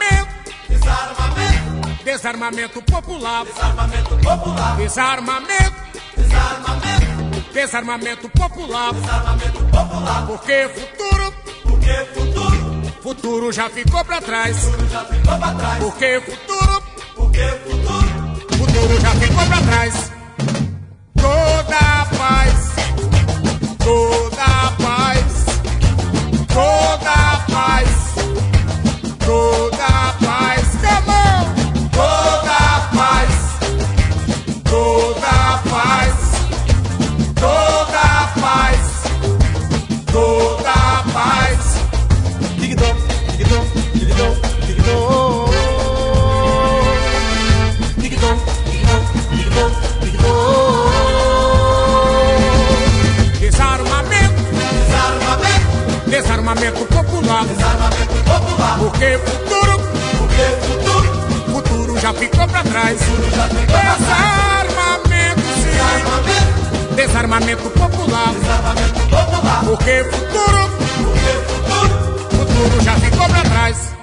Desarmamento. Desarmamento popular. Desarmamento popular. Desarmamento. Desarmamento. Desarmamento popular. Desarmamento popular. Porque futuro. Porque futuro. Futuro já ficou pra trás. Futuro já ficou pra trás. Porque futuro. Porque futuro. Futuro já ficou pra trás. Toda a paz. Toda a paz. Toda a paz. Toda a paz. Come on! Toda a paz. Toda a paz. Toda a paz. Toda a paz. Digidom, digidom, digidom, digidom. Digidom, digidom, digidom, digidom. Desarmamento. Desarmamento. Desarmamento popular. Desarmamento popular. Porque futuro. Porque futuro. Futuro já ficou pra trás. Futuro já ficou pra trás. Desarmamento, sim. Desarmamento. Desarmamento popular. Desarmamento popular. Porque futuro. Porque futuro. Futuro já ficou pra trás.